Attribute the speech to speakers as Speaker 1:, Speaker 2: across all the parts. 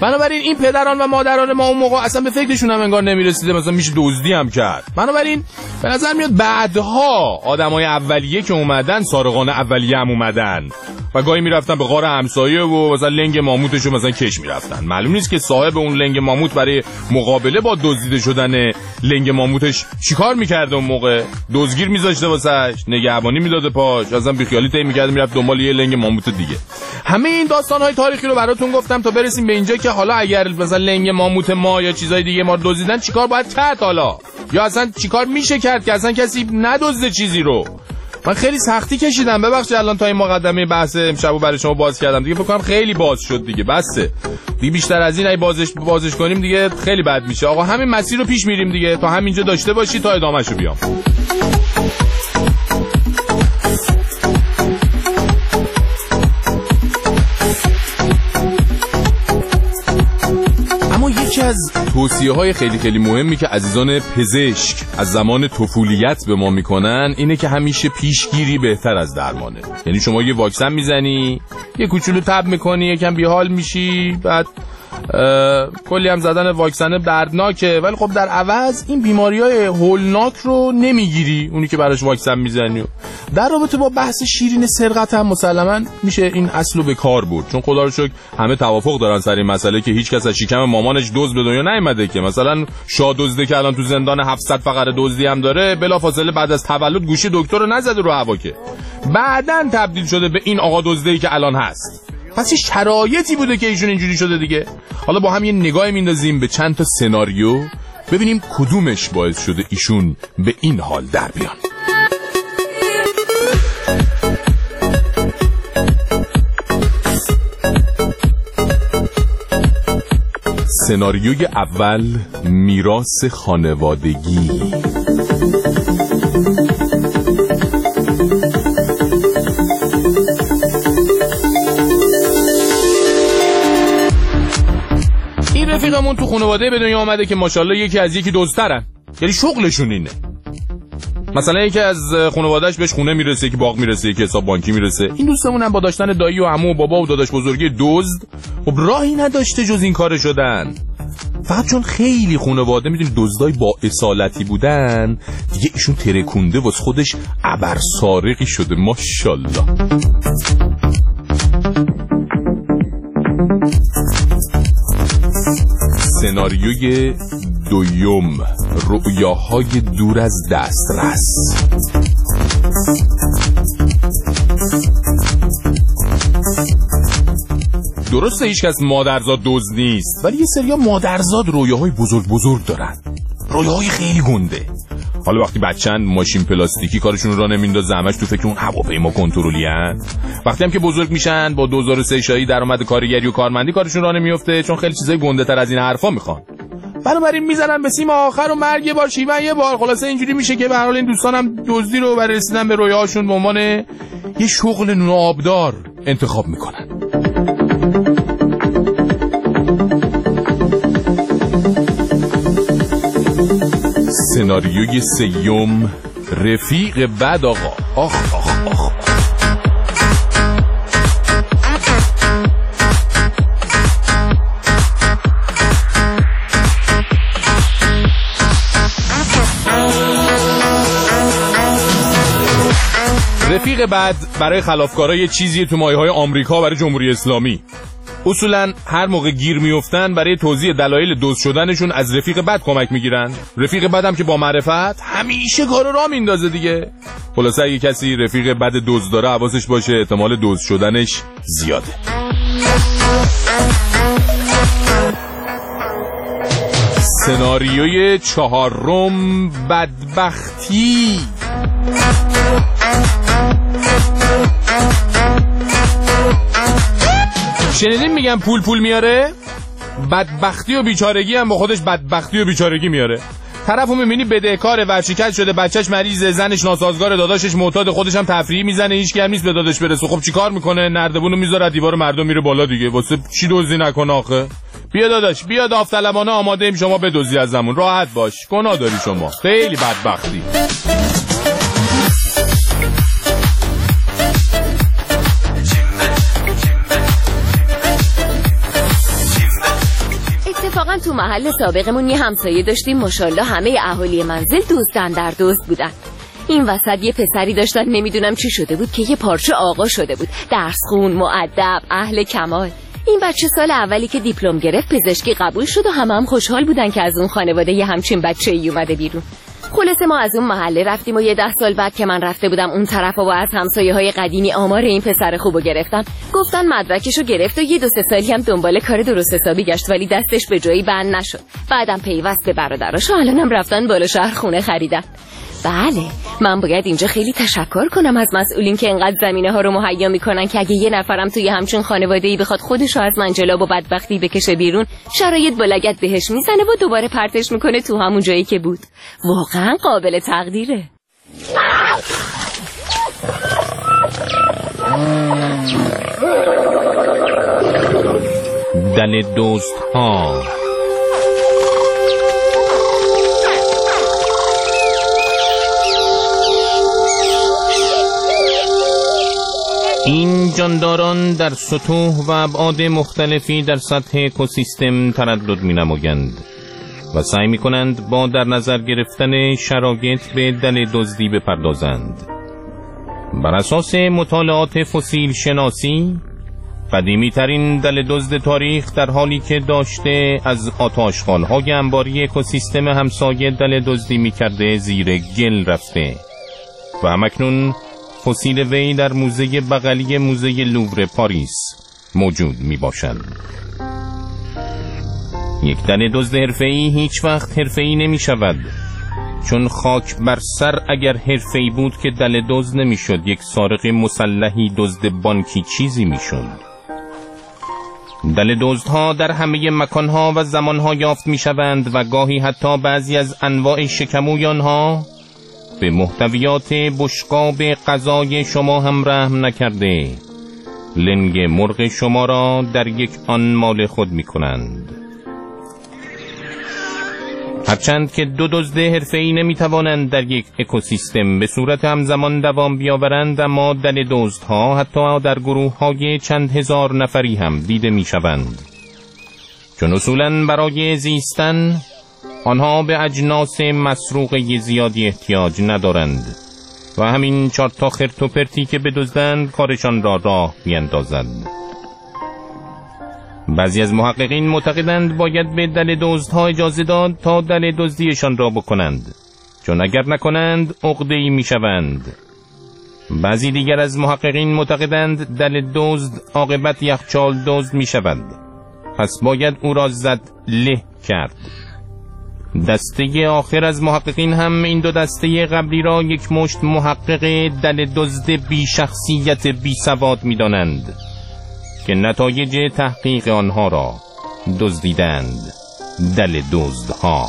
Speaker 1: بنابراین این پدران و مادران ما اون موقع اصلا به فکرشون هم انگار نمیرسیده مثلا میشه دزدی هم کرد. بنابراین به نظر میاد بعدها آدمای اولیه که اومدن سارقان اولیه هم اومدن و گاهی میرفتن به غار همسایه و مثلا لنگ ماموتشو مثلا کش میرفتن. معلوم نیست که صاحب اون لنگ ماموت برای مقابله با دزدیده شدن لنگ ماموتش چیکار میکرده. اون موقع دزگیر میذاشته واسش، نگهبانی میداده پاش، اصلا بیخیالی طی میکرد میرفت دنبال یه لنگ ماموت دیگه. همه این داستان‌های تاریخی رو براتون گفتم تا برسیم به اینجا که حالا اگر مثلا لنگ ماموت ما یا چیزای دیگه ما دزدیدن چیکار باید کرد حالا، یا اصلا چیکار میشه کرد که اصلا کسی ندزده چیزی رو. من خیلی سختی کشیدم، ببخشید الان تا این مقدمه بحث امشبو برای شما باز کردم دیگه. فکر کنم خیلی باز شد دیگه، بسه دیگه، بیشتر از این ای بازش کنیم دیگه خیلی بد میشه. آقا همین مسیر رو پیش میریم دیگه، تا همینجا داشته باشی تا ادامهشو بیام. یکی از توصیه‌های خیلی خیلی مهمی که عزیزان پزشک از زمان طفولیت به ما میکنن اینه که همیشه پیشگیری بهتر از درمانه. یعنی شما یه واکسن میزنی، یه کوچولو تب میکنی، یکم بیحال میشی، بعد کلی هم زدن واکسن دردناکه، ولی خب در عوض این بیماری‌های هولناک رو نمیگیری اونی که براش واکسن میزنی. در رابطه با بحث شیرین سرقت هم مسلماً میشه این اصلو به کار برد، چون خدا رو شکر همه توافق دارن سر این مسئله که هیچ کس از شکم مامانش دزد به دنیا نیومده که مثلا شاه دزده که الان تو زندان 700 فقره دزدی هم داره بلافاصله بعد از تولد گوشی دکتر رو نزده رو هوا، که بعداً تبدیل شده به این آقا دزده‌ای که الان هست. پس شرایطی بوده که ایشون اینجوری شده دیگه. حالا با هم یه نگاهی میندازیم به چند تا سناریو ببینیم کدومش باعث شده ایشون به این حال در بیان. سناریوی اول، میراث خانوادگی. رفیقمون تو خانواده به دنیا آمده که ماشاءالله یکی از یکی دزدترن، یعنی شغلشون اینه. مثلا یکی از خانواده‌اش بهش خونه میرسه، یکی باغ میرسه، یکی حساب بانکی میرسه. این دوستمون هم با داشتن دایی و عمو و بابا و داداش بزرگی دزد خب راهی نداشته جز این کار شدن. فقط چون خیلی خانواده میدونی دزدای با اصالتی بودن دیگه ایشون ترکونده واسه خودش ابر سارقی شده ماشاءالله. سناریوی دوم، رؤیاهای دور از دسترس. درسته هیچ کس مادرزاد دزد نیست، ولی یه سریا مادرزاد رویاهای بزرگ بزرگ دارن، رویاهای خیلی گنده. حالا وقتی بچه‌ن ماشین پلاستیکی کارشون را نمیندازه، همش تو فکر اون هواپیما کنترلی ان. وقتی هم که بزرگ میشن با 2003 شایی درآمد کارگری و کارمندی کارشون را نمیفته، چون خیلی چیزای گنده تر از این حرفا میخوان. بنابراین میزنن به سیم آخر و مرگ یه بار شیون یه بار. خلاصه اینجوری میشه که به هر حال این دوستانم دزدی رو برای رسیدن به رویاهاشون به عنوان یه شغل نوآبدار انتخاب میکنن. سناریوی سیوم، رفیق بد. آقا آخ آخ آخ. رفیق بد برای خلافکارا یه چیزیه تو مایه‌های آمریکا برای جمهوری اسلامی. اصولا هر موقع گیر میافتن برای توضیح دلایل دزد شدنشون از رفیق بد کمک میگیرن. رفیق بدم که با معرفت همیشه کارو راه میندازه دیگه. خلاصه اگه کسی رفیق بد دزد داره حواسش باشه، احتمال دزد شدنش زیاده. سناریوی چهارم، بدبختی. شنیدین میگن پول میاره؟ بدبختی و بیچارگی هم با خودش بدبختی و بیچارگی میاره. طرفو میبینی بدهکار، ورشکست شده، بچهش مریضه، زنش ناسازگار، داداشش معتاد، خودش هم تفریحی میزنه، هیچ کی هم نیست به داداش برسه. خب چیکار میکنه؟ نردبونو میذاره دیوار مردم میره بالا دیگه. واسه چی دزدی نکنه آخه؟ بیا داداش، بیا داوطلبانه آماده ایم شما بدزدی ازمون، راحت باش، گناه داری شما، خیلی بدبختی.
Speaker 2: اتفاقا تو محل سابقمون یه همسایه داشتیم، ماشاءالله همه اهالی منزل دوستن در دوست بودن. این وسط یه پسری داشتن، نمیدونم چی شده بود که یه پارچه آقا شده بود، درس خون، مؤدب، اهل کمال. این بچه سال اولی که دیپلم گرفت پزشکی قبول شد و هم خوشحال بودن که از اون خانواده یه همچین بچه‌ای اومده بیرون. خلاصه ما از اون محله رفتیم و یه 10 سال بعد که من رفته بودم اون طرف و از همسایه‌های قدیمی آمار این پسر خوبو گرفتم، گفتن مدرکشو گرفت و 2-3 سالی هم دنبال کار درست حسابی گشت ولی دستش به جایی بند نشد. بعدم پیوست به برادراش و الانم رفتن بالا شهر خونه خریدن. بله، من باید اینجا خیلی تشکر کنم از مسئولین که اینقدر زمینه ها رو مهیا میکنن که اگه یه نفرم توی همچین خانواده‌ای بخواد خودش رو از منجلاب و بدبختی بکشه بیرون، شرایط با لگد بهش میزنه و دوباره پرتش میکنه تو همون جایی که بود. واقعا قابل تقدیره.
Speaker 1: دل دوست ها. این جانداران در سطوح و ابعاد مختلفی در سطح اکوسیستم تردد می نمایند و سعی می کنند با در نظر گرفتن شرایط به دل دزدی بپردازند. بر اساس مطالعات فسیل شناسی، قدیمی ترین دل دزد تاریخ در حالی که داشته از آتشخانهای انباری اکوسیستم همسایه دل دزدی می کرده زیر گل رفته و همکنون فسیل وی در موزه بغلی موزه لوور پاریس موجود می باشد. یک دل دزد حرفه‌ای هیچ وقت حرفه‌ای نمی شود، چون خاک بر سر اگر حرفه‌ای بود که دل دزد نمی شد، یک سارق مسلحی دزد بانکی چیزی می شد. دل دزدها در همه مکانها و زمانها یافت می شوند و گاهی حتی بعضی از انواع شکموی آنها به محتویات بشقاب غذای شما هم رحم نکرده لنگ مرغ شما را در یک آن مال خود می کنند. هرچند که دو دزد حرفه‌ای نمی توانند در یک اکوسیستم به صورت همزمان دوام بیاورند، اما دل دزدها حتی در گروه های چند هزار نفری هم دیده می شوند، چون اصولاً برای زیستن آنها به اجناس مسروقه زیادی احتیاج ندارند و همین 4 تا خرت و پرتی که بدزدند کارشان را راه بیندازد. بعضی از محققین معتقدند باید به دل دزدها اجازه داد تا دل دزدیشان را بکنند، چون اگر نکنند عقده‌ای میشوند. بعضی دیگر از محققین معتقدند دل دزد عاقبت یخچال دزد میشود، پس باید او را زد له کرد. دسته آخر از محققین هم این دو دسته قبلی را یک مشت محقق دل دزد بی شخصیت بی سواد می دانند که نتایج تحقیق آنها را دزدیدند. دل دزدها.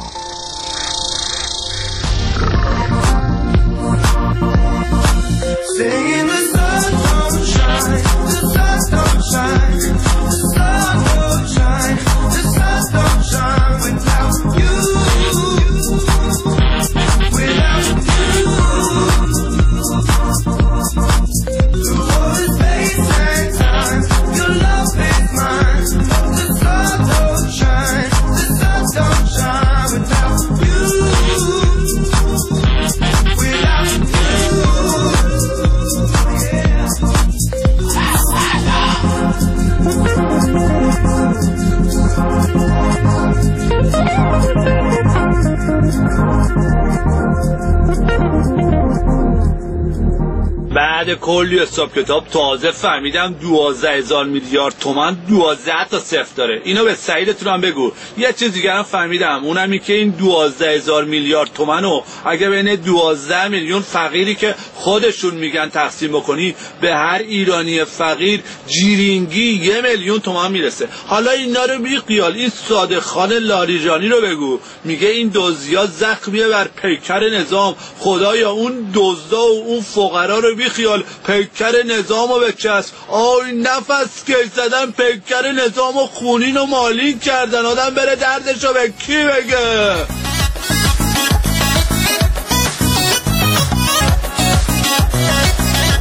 Speaker 3: بعد کلی حساب کتاب تازه فهمیدم 12,000 میلیارد تومان 12 تا صفر داره. اینو به سعیدتون هم بگو. یه چیز دیگه هم فهمیدم، اونم این که این 12,000 میلیارد تومانو اگه بین 12 میلیون فقیری که خودشون میگن تقسیم بکنی، به هر ایرانی فقیر جیرینگی 1 میلیون تومان میرسه. حالا اینا رو بی خیال این صادق خان لاریجانی رو بگو، میگه این دزدیا زخمیه بر پیکر نظام. خدایا اون دزدا و اون فقرا رو بی خیال، پیکر نظامو بچسب. آی نفس که زدن پیکر نظامو خونین و مالین کردن، آدم بره دردشو به کی بگه؟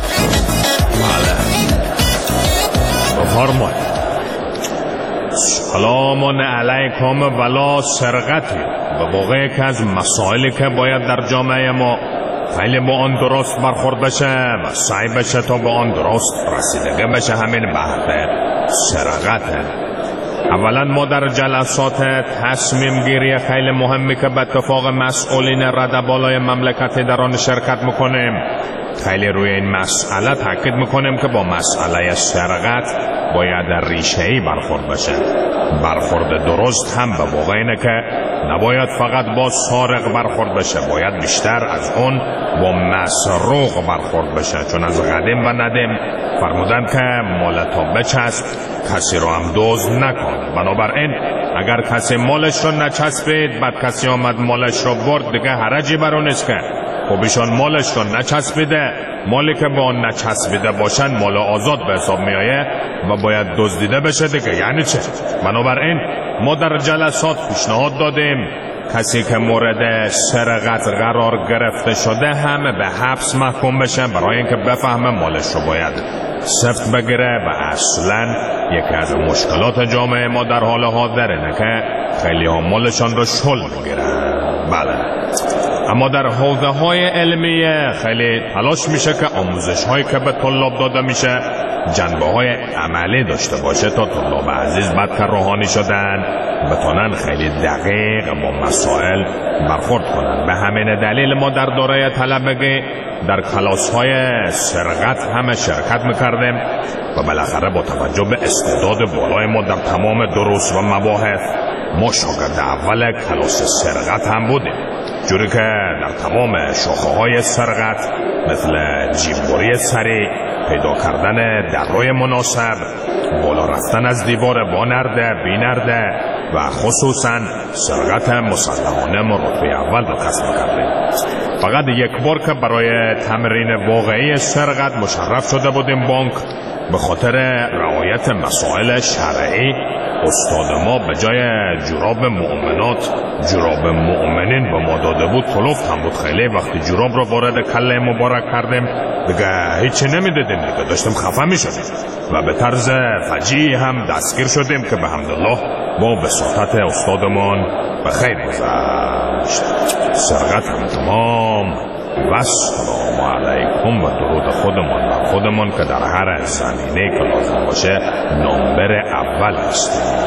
Speaker 1: بله بفرمایید.
Speaker 4: سلام علیکم ولا سرقتی. به واقع یکی از مسائلی که باید در جامعه ما خیلی با آن درست برخورد بشه و سعی بشه تا با آن درست رسیدگی بشه همین بحث سرقته. اولا ما در جلسات تصمیم گیری خیلی مهمی که به اتفاق مسئولین رده بالای مملکتی در آن شرکت میکنیم خیلی روی این مسئله تاکید میکنیم که با مسئله سرقت باید ریشه‌ای برخورد بشه. برخورد درست هم به واقع اینه که نباید فقط با سارق برخورد بشه، باید بیشتر از اون با مسروق برخورد بشه، چون از قدیم و ندیم فرمودن که مال تا بچسب کسی رو هم دزد نکن. بنابراین اگر کسی مالش رو نچسبید بعد کسی آمد مالش رو برد دیگه حرجی بر اون نیست که خب ایشان مالش رو نچسبیده، مالی که با اون نچسبیده باشن مال آزاد به حساب میایه و باید دزدیده بشه دیگه. یعنی چه؟ بنابراین ما در جلسات پیشنهاد دادیم کسی که مورد سرقت قرار گرفته شده همه به حبس محکوم بشه برای اینکه بفهمه مالش رو باید سفت بگیره. و اصلا یکی از مشکلات جامعه ما در حال حاضر اینه که خیلی ها مالشان رو شل میگیرن. بله، اما در حوزه های علمیه خیلی تلاش میشه که آموزش هایی که به طلاب داده میشه جنبه های عملی داشته باشه تا طلاب عزیز بعد که روحانی شدن بتونن خیلی دقیق با مسائل برخورد کنن. به همین دلیل ما در دوره طلبگی در کلاس های سرقت همه شرکت میکردیم و بالاخره با توجه به استعداد بالای ما در تمام دروس و مباحث ما شاگرد اول کلاس سرقت هم بودیم، جوری که در تمام شاخه های سرقت مثل جیببری سریع، پیدا کردن درهای مناسب، بالا رفتن از دیوار با نرده بی نرده و خصوصا سرقت مسلحانه ما رتبه اول رو کسب کردیم. فقط یک بار که برای تمرین واقعی سرقت مشرف شده بودیم بانک، به خاطر رعایت مسائل شرعی استاد ما به جای جوراب مؤمنات جوراب مؤمنین به ما داده بود. کلفت هم بود خیلی. وقتی جوراب رو وارد کله مبارک کردیم دیگه هیچی نمیدیدیم دیگه، داشتیم خفه میشدیم و به طرز فجیعی هم دستگیر شدیم که به حمدالله با بساطت استادمان به خیر گذشت. سرقت هم تمام و سلام علیکم و درود خودمان و خودمان که در هر زمینه که لازم باشه نمبر اول هستیم.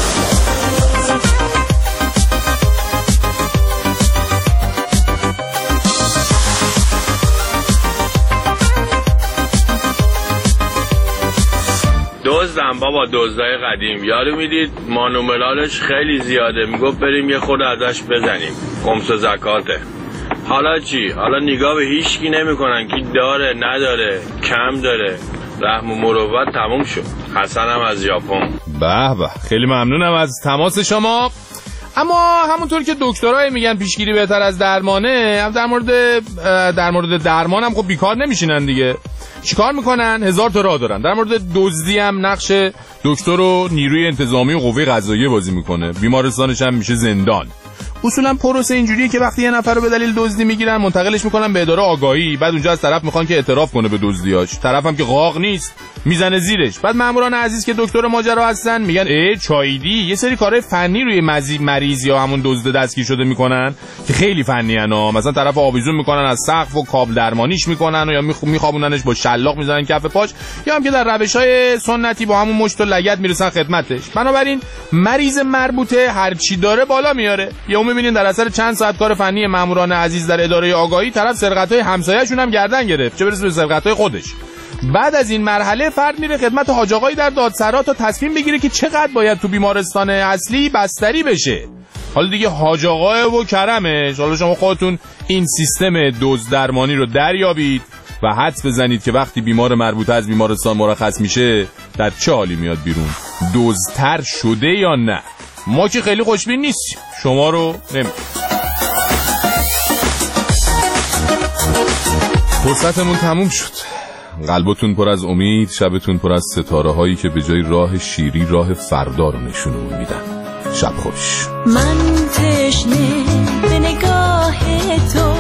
Speaker 5: دزدم بابا، دزدای قدیم. یارو میدید مانوملالش خیلی زیاده، میگفت بریم یه خورده ازش بزنیم، خمس و زکاته. حالا چی؟ حالا نگاه به هیچکی نمی کنن که داره نداره کم داره. رحم و مروت تموم شد. حسنم از ژاپن.
Speaker 1: به به، خیلی ممنونم از تماس شما. اما همونطور که دکترای میگن پیشگیری بهتر از درمانه، هم در مورد درمان هم خب بیکار نمیشینن دیگه. چیکار میکنن؟ هزار تا راه دارن. در مورد دزدی هم نقش دکتر و نیروی انتظامی و قوه قضاییه بازی میکنه. بیمارستانش هم میشه زندان. اصولا پروسه اینجوریه که وقتی یه نفر رو به دلیل دزدی میگیرن منتقلش میکنن به اداره آگاهی، بعد اونجا از طرف میخوان که اعتراف کنه به دزدیاش، طرف هم که قاق نیست میزنه زیرش. بعد ماموران عزیز که دکتر ماجرا هستن میگن چایدی یه سری کارهای فنی روی مریض یا همون دزد دستگیر شده میکنن که خیلی فنی انا. مثلا طرف آویزون میکنن از سقف و کابل درمانیش میکنن و یا میخوابوننش با شلاق میزنن کف پاش، یا هم که در روش‌های سنتی با همون مشت و لگد میرسن خدمتش. بنابراین مریض مربوطه هر چی داره بالا میاره. یا میبینین در اثر چند ساعت کار فنی ماموران عزیز در اداره آگاهی طرف سرقت‌های همسایه‌شون هم گردن گرفت، چه برسه به سرقت‌های خودش. بعد از این مرحله فرد میره خدمت حاج آقایی در دادسرا تا تصمیم بگیره که چقدر باید تو بیمارستان اصلی بستری بشه. حالا دیگه حاج آقای و کرمش. حالا شما خودتون این سیستم دزد درمانی رو دریابید و حدس بزنید که وقتی بیمار مربوطه از بیمارستان مرخص میشه در چه حالی میاد بیرون، دزدتر شده یا نه. ما که خیلی خوشبین نیستیم، شما رو نمیدونم. فرصتمون تموم شد. قلبتون پر از امید، شبتون پر از ستاره هایی که به جای راه شیری راه فردا رو نشونمون میدن. شب خوش.
Speaker 6: من تشنه به نگاه تو